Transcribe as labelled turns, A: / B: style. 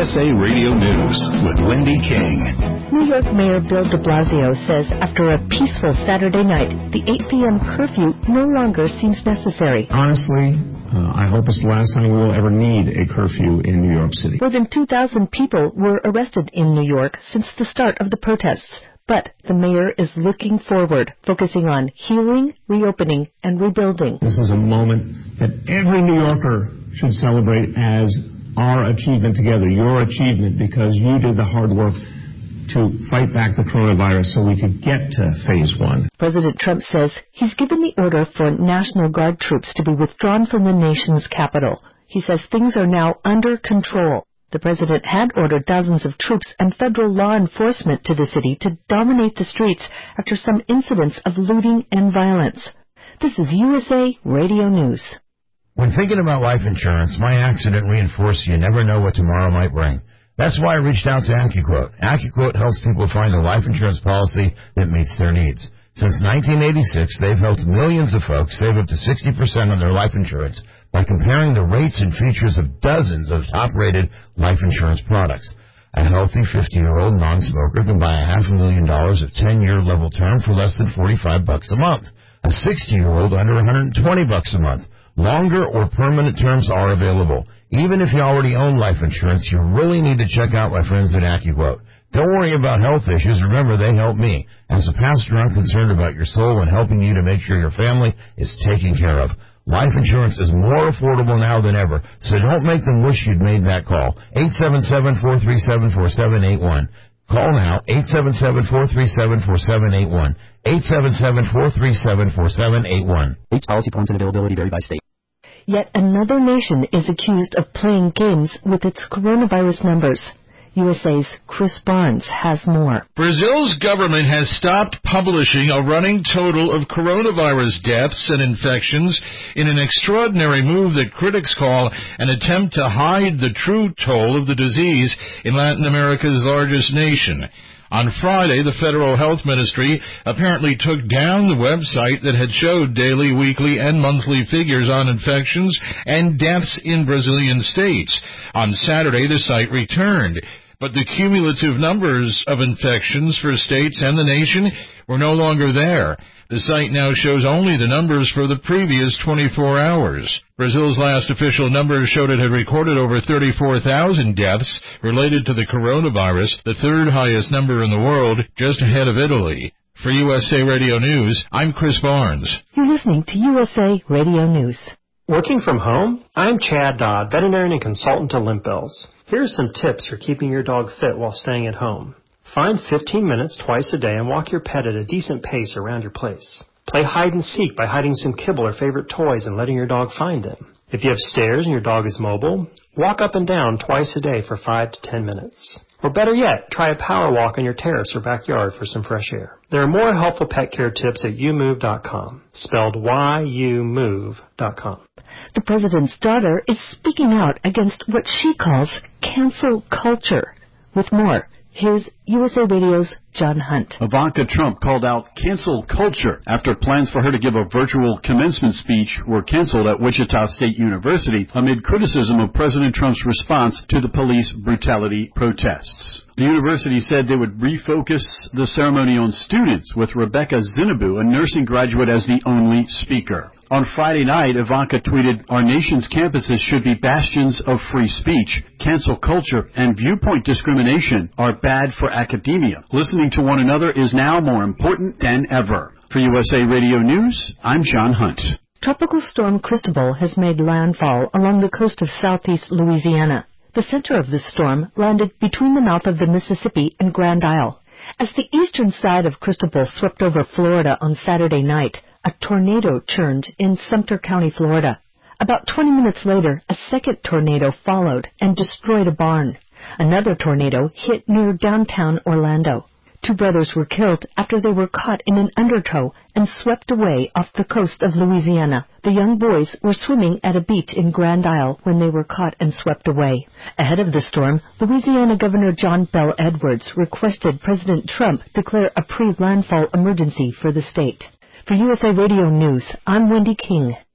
A: USA Radio News with Wendy King.
B: New York Mayor Bill de Blasio says after a peaceful Saturday night, the 8 p.m. curfew no longer seems necessary.
C: Honestly, I hope it's the last time we will ever need a curfew in New York City.
B: More than 2,000 people were arrested in New York since the start of the protests. But the mayor is looking forward, focusing on healing, reopening, and rebuilding.
C: This is a moment that every New Yorker should celebrate as our achievement together, your achievement, because you did the hard work to fight back the coronavirus so we could get to phase one.
B: President Trump says he's given the order for National Guard troops to be withdrawn from the nation's capital. He says things are now under control. The president had ordered thousands of troops and federal law enforcement to the city to dominate the streets after some incidents of looting and violence. This is USA Radio News.
D: When thinking about life insurance, my accident reinforced you never know what tomorrow might bring. That's why I reached out to AccuQuote. AccuQuote helps people find a life insurance policy that meets their needs. Since 1986, they've helped millions of folks save up to 60% on their life insurance by comparing the rates and features of dozens of top-rated life insurance products. A healthy 50-year-old non-smoker can buy $500,000 of 10-year level term for less than $45 a month. A 60-year-old under $120 a month. Longer or permanent terms are available. Even if you already own life insurance, you really need to check out my friends at AccuQuote. Don't worry about health issues. Remember, they help me. As a pastor, I'm concerned about your soul and helping you to make sure your family is taken care of. Life insurance is more affordable now than ever, so don't make them wish you'd made that call. 877-437-4781. Call now, 877-437-4781. 877-437-4781.
E: Rates, policy forms, and availability vary by state.
B: Yet another nation is accused of playing games with its coronavirus numbers. USA's Chris Barnes has more.
F: Brazil's government has stopped publishing a running total of coronavirus deaths and infections in an extraordinary move that critics call an attempt to hide the true toll of the disease in Latin America's largest nation. On Friday, the Federal Health Ministry apparently took down the website that had showed daily, weekly, and monthly figures on infections and deaths in Brazilian states. On Saturday, the site returned, but the cumulative numbers of infections for states and the nation were no longer there. The site now shows only the numbers for the previous 24 hours. Brazil's last official numbers showed it had recorded over 34,000 deaths related to the coronavirus, the third highest number in the world, just ahead of Italy. For USA Radio News, I'm Chris Barnes.
B: You're listening to USA Radio News.
G: Working from home? I'm Chad Dodd, veterinarian and consultant to Limp Bills. Here are some tips for keeping your dog fit while staying at home. Find 15 minutes twice a day and walk your pet at a decent pace around your place. Play hide and seek by hiding some kibble or favorite toys and letting your dog find them. If you have stairs and your dog is mobile, walk up and down twice a day for 5 to 10 minutes. Or better yet, try a power walk on your terrace or backyard for some fresh air. There are more helpful pet care tips at youmove.com, spelled YOUMove.com.
B: The president's daughter is speaking out against what she calls cancel culture. With more, here's USA Radio's John Hunt.
H: Ivanka Trump called out cancel culture after plans for her to give a virtual commencement speech were canceled at Wichita State University amid criticism of President Trump's response to the police brutality protests. The university said they would refocus the ceremony on students, with Rebecca Zinabu, a nursing graduate, as the only speaker. On Friday night, Ivanka tweeted, "Our nation's campuses should be bastions of free speech. Cancel culture and viewpoint discrimination are bad for academia. Listening to one another is now more important than ever." For USA Radio News, I'm John Hunt.
B: Tropical storm Cristobal has made landfall along the coast of southeast Louisiana. The center of the storm landed between the mouth of the Mississippi and Grand Isle. As the eastern side of Cristobal swept over Florida on Saturday night, a tornado churned in Sumter County, Florida. About 20 minutes later, a second tornado followed and destroyed a barn. Another tornado hit near downtown Orlando. 2 brothers were killed after they were caught in an undertow and swept away off the coast of Louisiana. The young boys were swimming at a beach in Grand Isle when they were caught and swept away. Ahead of the storm, Louisiana Governor John Bel Edwards requested President Trump declare a pre-landfall emergency for the state. For USA Radio News, I'm Wendy King.